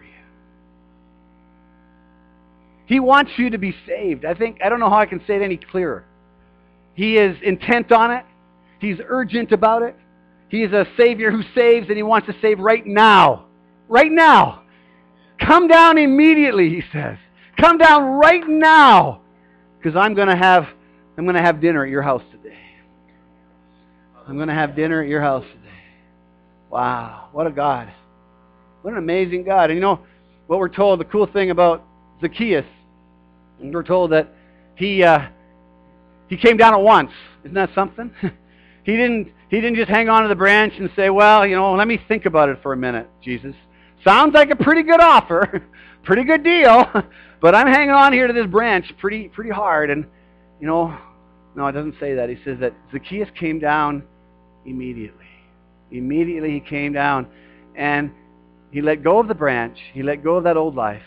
He wants you to be saved. I think, I don't know how I can say it any clearer. He is intent on it. He's urgent about it. He is a Savior who saves, and He wants to save right now. Right now. Come down immediately, He says. Come down right now, because I'm going to have I'm going to have dinner at your house today. I'm going to have dinner at your house today. Wow, what a God. What an amazing God. And you know what we're told, the cool thing about Zacchaeus, we're told that he uh, he came down at once. Isn't that something? he didn't he didn't just hang on to the branch and say, well, you know, let me think about it for a minute, Jesus. Sounds like a pretty good offer, pretty good deal, but I'm hanging on here to this branch pretty pretty hard. And, you know, no, it doesn't say that. He says that Zacchaeus came down immediately. Immediately he came down, and he let go of the branch. He let go of that old life.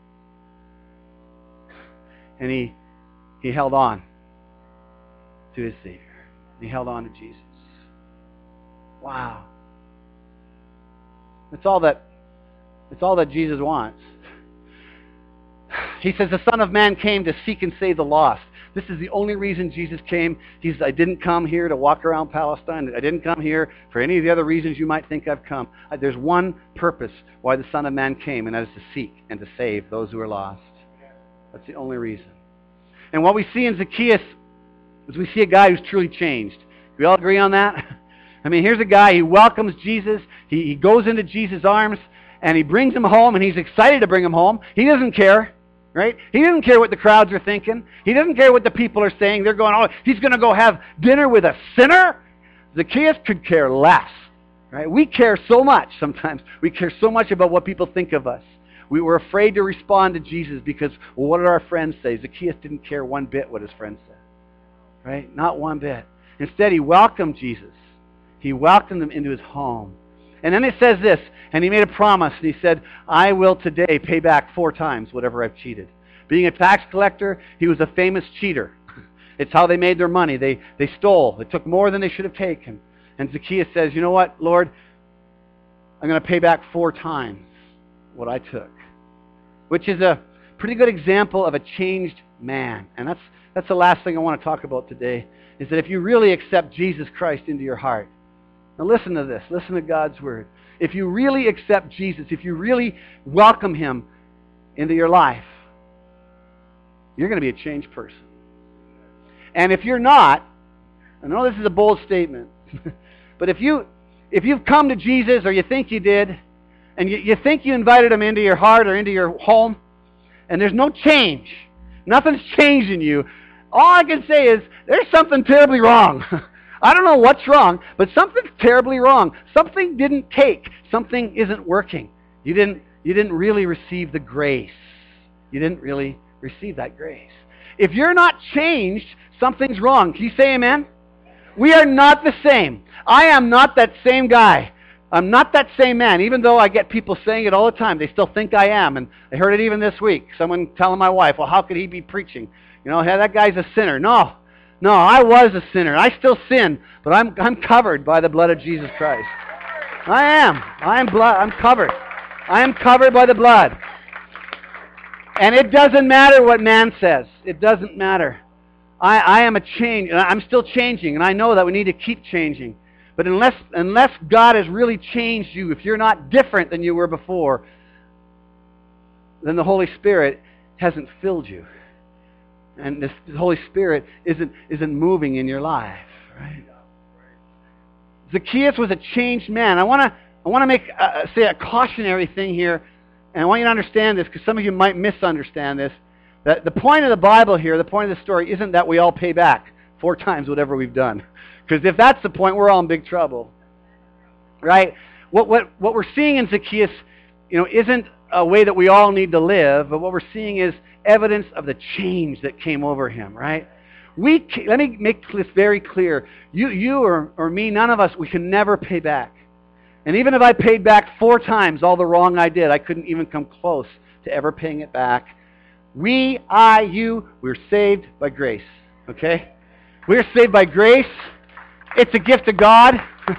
And he he held on to his Savior. He held on to Jesus. Wow. That's all that It's all that Jesus wants. He says the Son of Man came to seek and save the lost. This is the only reason Jesus came. He says, I didn't come here to walk around Palestine. I didn't come here for any of the other reasons you might think I've come. There's one purpose why the Son of Man came, and that is to seek and to save those who are lost. That's the only reason. And what we see in Zacchaeus is we see a guy who's truly changed. Do we all agree on that? I mean, here's a guy, he welcomes Jesus. He, he goes into Jesus' arms, and he brings him home, and he's excited to bring him home. He doesn't care, right? He doesn't care what the crowds are thinking. He doesn't care what the people are saying. They're going, oh, he's going to go have dinner with a sinner? Zacchaeus could care less, right? We care so much sometimes. We care so much about what people think of us. We were afraid to respond to Jesus because, well, what did our friends say? Zacchaeus didn't care one bit what his friends said, right? Not one bit. Instead, he welcomed Jesus. He welcomed him into his home. And then it says this, and he made a promise, and he said, I will today pay back four times whatever I've cheated. Being a tax collector, he was a famous cheater. It's how they made their money. They, they stole. They took more than they should have taken. And Zacchaeus says, you know what, Lord? I'm going to pay back four times what I took. Which is a pretty good example of a changed man. And that's, that's the last thing I want to talk about today, is that if you really accept Jesus Christ into your heart, now listen to this. Listen to God's Word. If you really accept Jesus, if you really welcome Him into your life, you're going to be a changed person. And if you're not, I know this is a bold statement, but if, you, if you've come to Jesus, or you think you did, and you, you think you invited Him into your heart or into your home, and there's no change, nothing's changed in you, all I can say is there's something terribly wrong. I don't know what's wrong, but something's terribly wrong. Something didn't take. Something isn't working. You didn't, you didn't really receive the grace. You didn't really receive that grace. If you're not changed, something's wrong. Can you say amen? We are not the same. I am not that same guy. I'm not that same man, even though I get people saying it all the time. They still think I am, and I heard it even this week. Someone telling my wife, well, how could he be preaching? You know, hey, that guy's a sinner. No. No, I was a sinner. I still sin, but I'm I'm covered by the blood of Jesus Christ. I am. I am blood. I'm covered. I am covered by the blood. And it doesn't matter what man says. It doesn't matter. I, I am a change. I'm still changing, and I know that we need to keep changing. But unless unless God has really changed you, if you're not different than you were before, then the Holy Spirit hasn't filled you. And this, the Holy Spirit isn't isn't moving in your life, right? Zacchaeus was a changed man. I want to I want to make a, say a cautionary thing here, and I want you to understand this because some of you might misunderstand this. That the point of the Bible here, the point of the story, isn't that we all pay back four times whatever we've done. Because if that's the point, we're all in big trouble. Right? What what what we're seeing in Zacchaeus, you know, isn't a way that we all need to live, but what we're seeing is evidence of the change that came over him, right? We let me make this very clear. You you or, or me, none of us, we can never pay back. And even if I paid back four times all the wrong I did, I couldn't even come close to ever paying it back. We, I, you, we're saved by grace. Okay? We're saved by grace. It's a gift of God.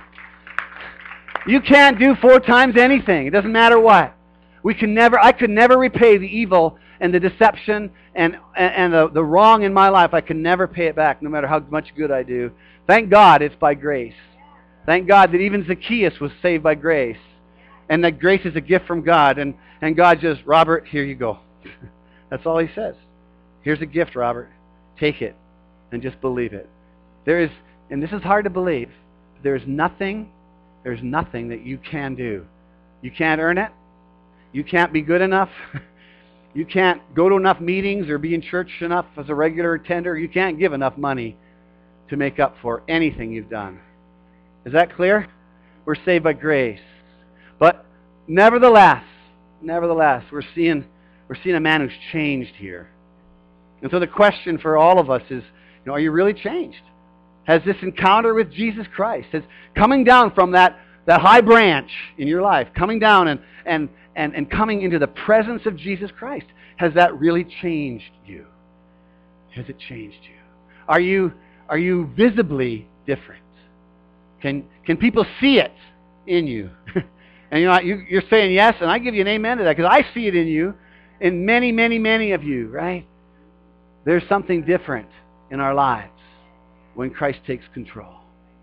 You can't do four times anything. It doesn't matter what. We can never, I could never repay the evil and the deception and, and, and the, the wrong in my life. I can never pay it back, no matter how much good I do. Thank God it's by grace. Thank God that even Zacchaeus was saved by grace. And that grace is a gift from God. And, and God just, Robert, here you go. That's all he says. Here's a gift, Robert. Take it and just believe it. There is, and this is hard to believe, there is nothing, there's nothing that you can do. You can't earn it. You can't be good enough. You can't go to enough meetings or be in church enough as a regular attender. You can't give enough money to make up for anything you've done. Is that clear? We're saved by grace. But nevertheless, nevertheless, we're seeing we're seeing a man who's changed here. And so the question for all of us is, you know, are you really changed? Has this encounter with Jesus Christ, has coming down from that, that high branch in your life, coming down and, and, and, and coming into the presence of Jesus Christ, has that really changed you? Has it changed you? Are you are you visibly different? Can can people see it in you? And you know, you, you're saying yes, and I give you an amen to that, because I see it in you, in many, many, many of you, right? There's something different in our lives when Christ takes control.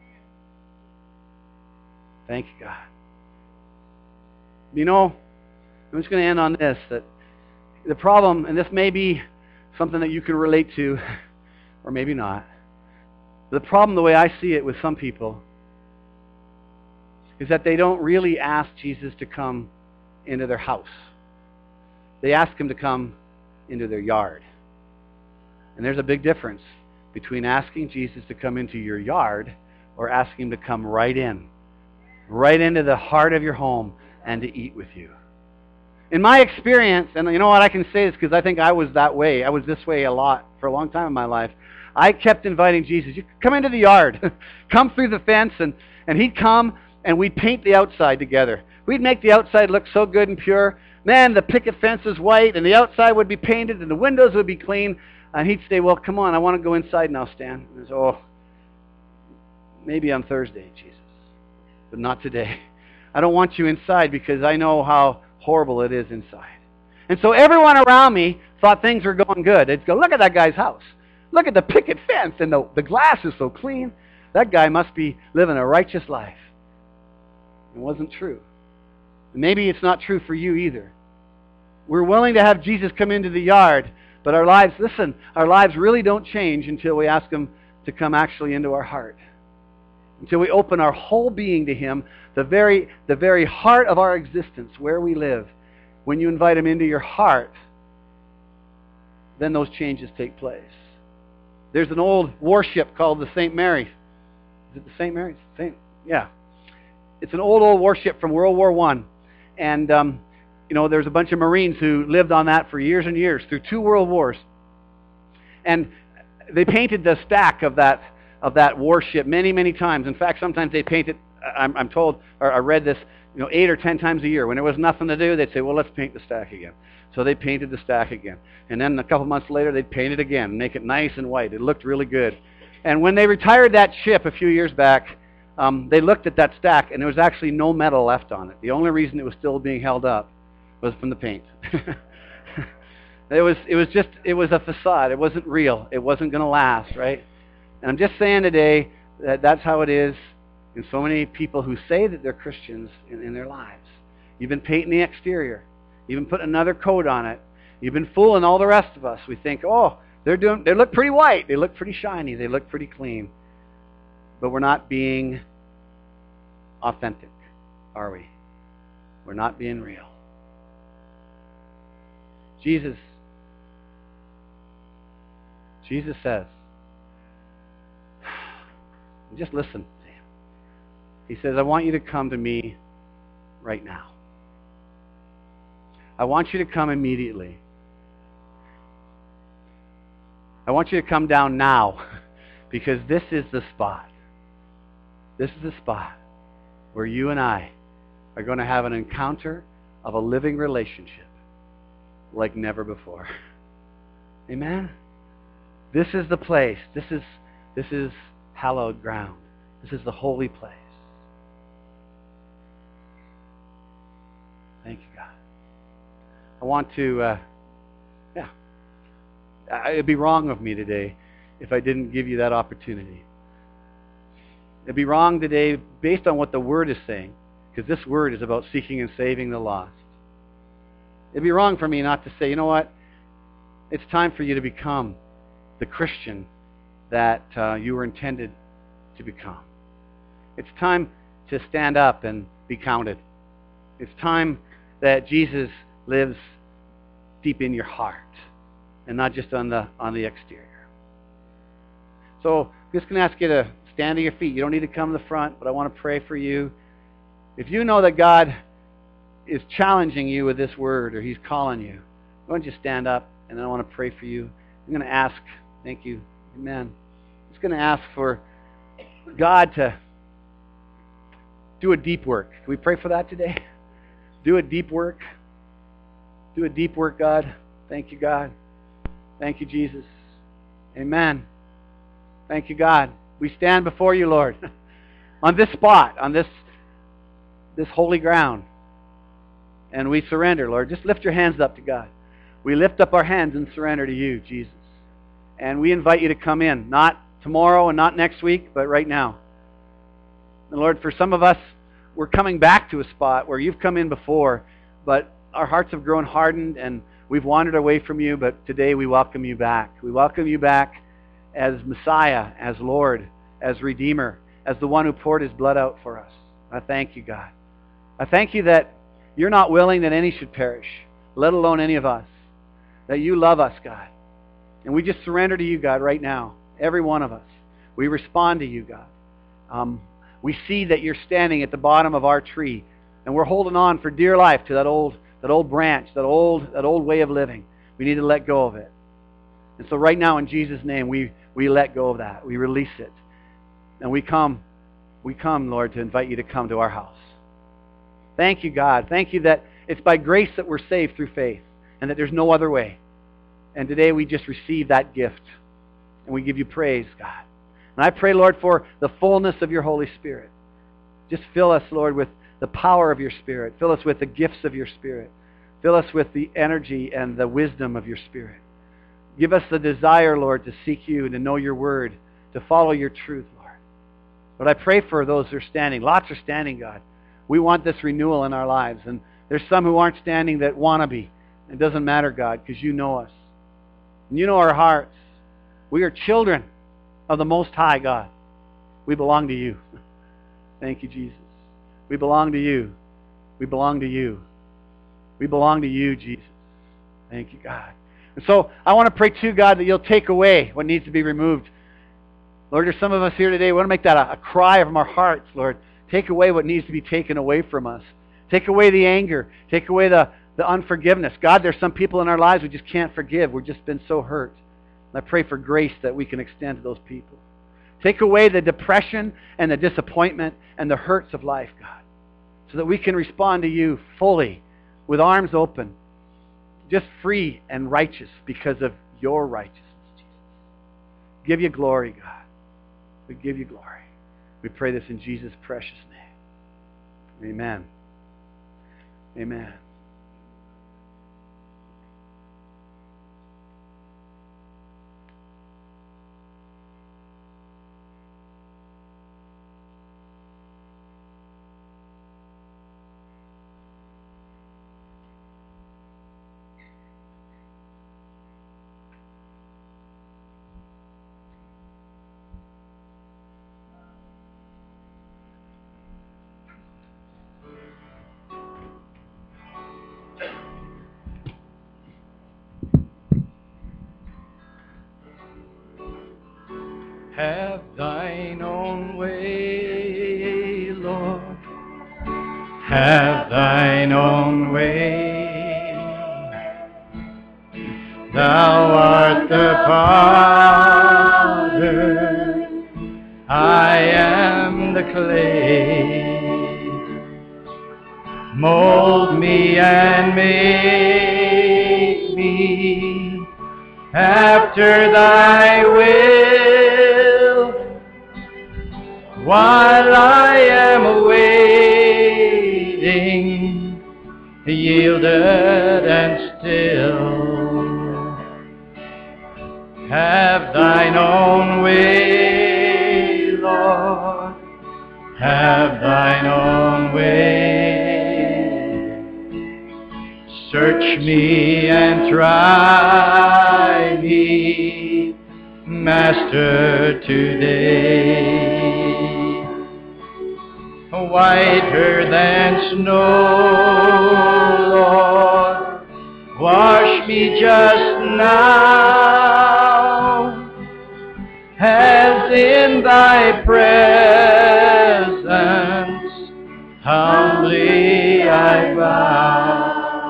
Thank you, God. You know, I'm just going to end on this, that the problem, and this may be something that you can relate to, or maybe not. The problem, the way I see it with some people, is that they don't really ask Jesus to come into their house. They ask him to come into their yard. And there's a big difference between asking Jesus to come into your yard or asking him to come right in, right into the heart of your home and to eat with you. In my experience, and you know what, I can say this because I think I was that way. I was this way a lot for a long time in my life. I kept inviting Jesus, you come into the yard, come through the fence, and, and he'd come and we'd paint the outside together. We'd make the outside look so good and pure. Man, the picket fence is white, and the outside would be painted, and the windows would be clean. And he'd say, well, come on, I want to go inside now, Stan. And I said, oh, maybe on Thursday, Jesus, but not today. I don't want you inside because I know how horrible it is inside. And so everyone around me thought things were going good. They'd go, look at that guy's house. Look at the picket fence, and the, the glass is so clean. That guy must be living a righteous life. It wasn't true. And maybe it's not true for you either. We're willing to have Jesus come into the yard, but our lives, listen, our lives really don't change until we ask him to come actually into our heart. Until we open our whole being to him, the very, the very heart of our existence, where we live. When you invite him into your heart, then those changes take place. There's an old warship called the Saint Mary. Is it the Saint Mary? Saint, yeah. It's an old, old warship from World War One. And, um, you know, there's a bunch of Marines who lived on that for years and years, through two world wars. And they painted the stack of that of that warship many, many times. In fact, sometimes they paint it, I'm, I'm told, or I read this, you know, eight or ten times a year. When there was nothing to do, they'd say, well, let's paint the stack again. So they painted the stack again. And then a couple months later, they'd paint it again, make it nice and white. It looked really good. And when they retired that ship a few years back, um, they looked at that stack, and there was actually no metal left on it. The only reason it was still being held up was from the paint. it was it was just, it was a facade. It wasn't real. It wasn't going to last, right? And I'm just saying today that that's how it is in so many people who say that they're Christians in, in their lives. You've been painting the exterior. You've been putting another coat on it. You've been fooling all the rest of us. We think, oh, they're doing, they look pretty white. They look pretty shiny. They look pretty clean. But we're not being authentic, are we? We're not being real. Jesus, Jesus says, just listen to him. He says, I want you to come to me right now. I want you to come immediately. I want you to come down now, because this is the spot. This is the spot where you and I are going to have an encounter of a living relationship like never before. Amen? This is the place. This is, this is hallowed ground. This is the holy place. Thank you, God. I want to, uh, yeah. It'd be wrong of me today if I didn't give you that opportunity. It'd be wrong today based on what the Word is saying, because this Word is about seeking and saving the lost. It'd be wrong for me not to say, you know what? It's time for you to become the Christian that uh, you were intended to become. It's time to stand up and be counted. It's time that Jesus lives deep in your heart and not just on the on the exterior. So I'm just going to ask you to stand to your feet. You don't need to come to the front, but I want to pray for you. If you know that God is challenging you with this word, or He's calling you, why don't you stand up, and then I want to pray for you. I'm going to ask, thank you, amen. I'm just going to ask for God to do a deep work. Can we pray for that today? Do a deep work. Do a deep work, God. Thank you, God. Thank you, Jesus. Amen. Thank you, God. We stand before you, Lord, on this spot, on this, this holy ground. And we surrender, Lord. Just lift your hands up to God. We lift up our hands and surrender to you, Jesus. And we invite you to come in, not tomorrow and not next week, but right now. And Lord, for some of us, we're coming back to a spot where you've come in before, but our hearts have grown hardened and we've wandered away from you, but today we welcome you back. We welcome you back as Messiah, as Lord, as Redeemer, as the one who poured His blood out for us. I thank you, God. I thank you that you're not willing that any should perish, let alone any of us. That you love us, God. And we just surrender to you, God, right now. Every one of us. We respond to you, God. Um, we see that you're standing at the bottom of our tree, and we're holding on for dear life to that old, that old branch, that old, that old way of living. We need to let go of it. And so right now, in Jesus' name, we, we let go of that. We release it. And we come, we come, Lord, to invite you to come to our house. Thank you, God. Thank you that it's by grace that we're saved through faith, and that there's no other way. And today we just receive that gift. And we give you praise, God. And I pray, Lord, for the fullness of your Holy Spirit. Just fill us, Lord, with the power of your Spirit. Fill us with the gifts of your Spirit. Fill us with the energy and the wisdom of your Spirit. Give us the desire, Lord, to seek you and to know your word, to follow your truth, Lord. But I pray for those who are standing. Lots are standing, God. We want this renewal in our lives. And there's some who aren't standing that want to be. It doesn't matter, God, because you know us. And you know our hearts. We are children of the Most High, God. We belong to you. Thank you, Jesus. We belong to you. We belong to you. We belong to you, Jesus. Thank you, God. And so I want to pray too, God, that you'll take away what needs to be removed. Lord, there's some of us here today. We want to make that a, a cry from our hearts, Lord. Take away what needs to be taken away from us. Take away the anger. Take away the, the unforgiveness. God, there's some people in our lives we just can't forgive. We've just been so hurt. And I pray for grace that we can extend to those people. Take away the depression and the disappointment and the hurts of life, God, so that we can respond to you fully, with arms open, just free and righteous because of your righteousness, Jesus. Give you glory, God. We give you glory. We pray this in Jesus' precious name. Amen. Amen. have thine own way. Thou art the potter, I am the clay. Mold me and make me after thy will, while I am awaiting, yielded and still. Have thine own way, Lord, have thine own way. Search me and try me, Master, today. Whiter than snow, Lord, wash me just now, as in thy presence humbly I bow.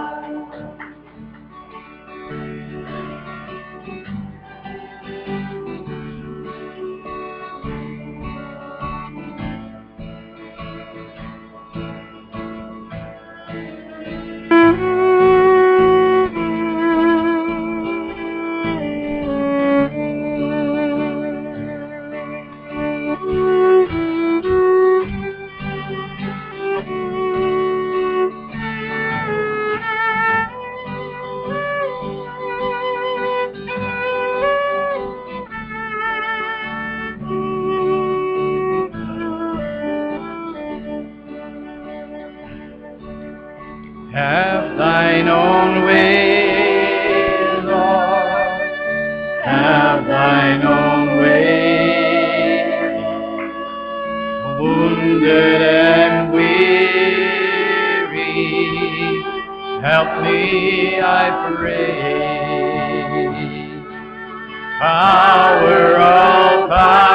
Have thine own way, Lord, have thine own way. Wounded and weary, help me, I pray. Power of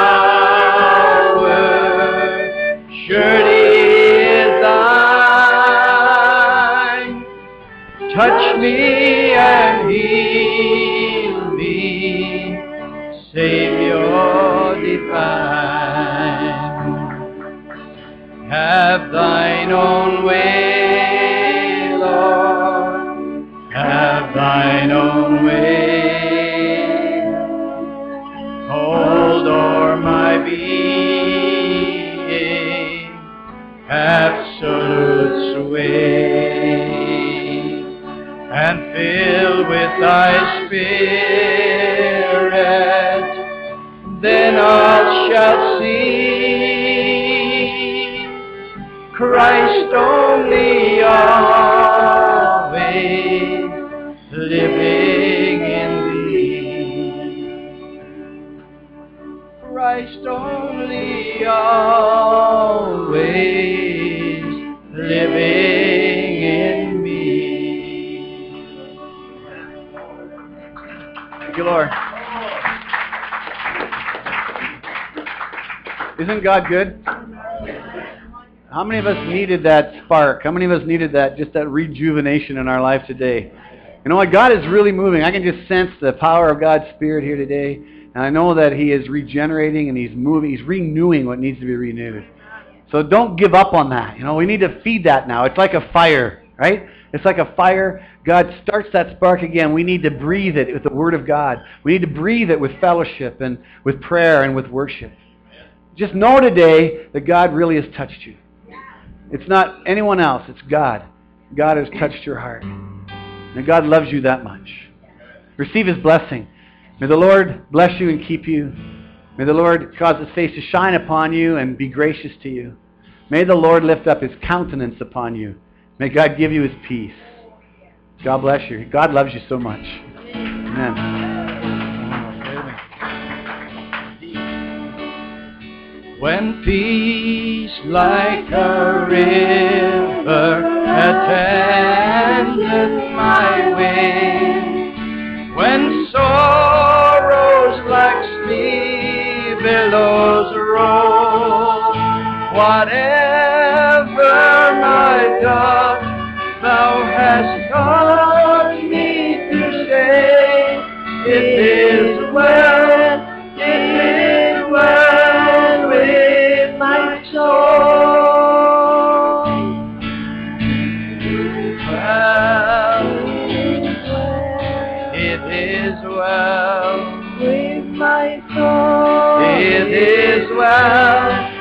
power, surely is thine. Touch me and heal me, Savior divine. Have thine own way, Lord, have thine own way. Hold o'er my being, absolute sway, and fill with thy Spirit, then all shall see Christ only always, living in thee. Christ only always, living in me. Thank you, Lord. Isn't God good? How many of us needed that spark? How many of us needed that, just that rejuvenation in our life today? You know what? God is really moving. I can just sense the power of God's Spirit here today. And I know that He is regenerating and He's moving. He's renewing what needs to be renewed. So don't give up on that. You know, we need to feed that now. It's like a fire, right? It's like a fire. God starts that spark again. We need to breathe it with the Word of God. We need to breathe it with fellowship and with prayer and with worship. Just know today that God really has touched you. It's not anyone else. It's God. God has touched your heart. And God loves you that much. Receive His blessing. May the Lord bless you and keep you. May the Lord cause His face to shine upon you and be gracious to you. May the Lord lift up His countenance upon you. May God give you His peace. God bless you. God loves you so much. Amen. When peace like a river attendeth my way, when sorrows like sea billows roll, whatever my God, thou hast taught me to say, it is well, it is well with my soul. Well, it is well with my soul. It is well.